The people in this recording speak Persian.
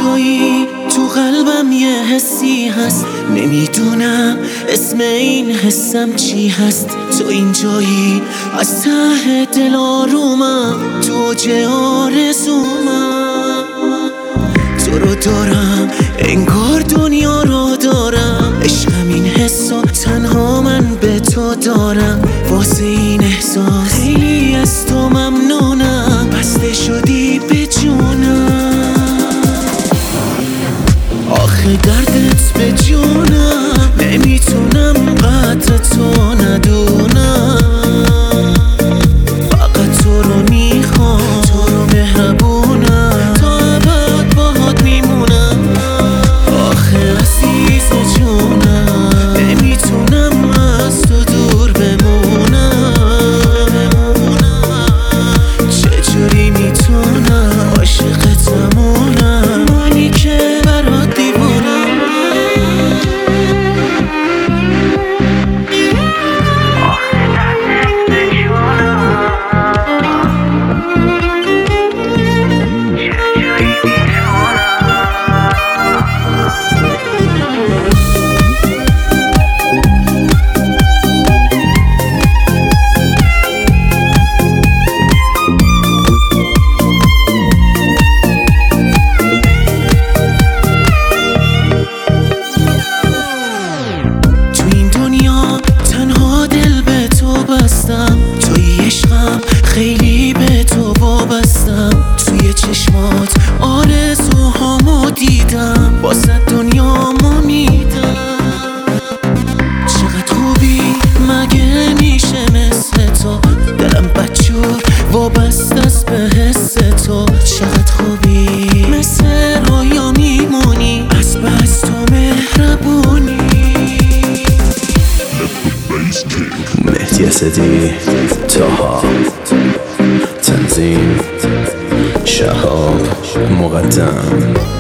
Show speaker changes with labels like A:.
A: تویی تو قلبم یه حسی هست، نمیدونم اسم این حسم چی هست. تو اینجایی از ته دل آرومم، تو اوج آرزومم. تو رو دارم انگار دنیا رو دارم، عشقم این حسا تنها من به تو دارم. واسه این احساس خیلی از تو ممنونم، بسته شدی به جونم. آخه دردت به جونم، نمیتونم قدر تو ندونم. فقط تو رو میخوام، تو رو مهربونم، تا ابد باهات میمونم. آخه عزیز جونم، نمیتونم از تو دور بمونم. چجوری میتونم عاشقتمونم، منی که برات دیوونم. توی عشقم خیلی به تو وابستم، توی چشمات آرزوهامو دیدم، واسه دنیامو میدم. چقدر خوبی مگه میشه مثل تو، دلم بدجور وابسته است به حس تو. چقدر خوبی مثل رویا میمونی، از بس تو مهربونی.
B: مهدی اسدی، طاها، تنظیم شهاب مقدم.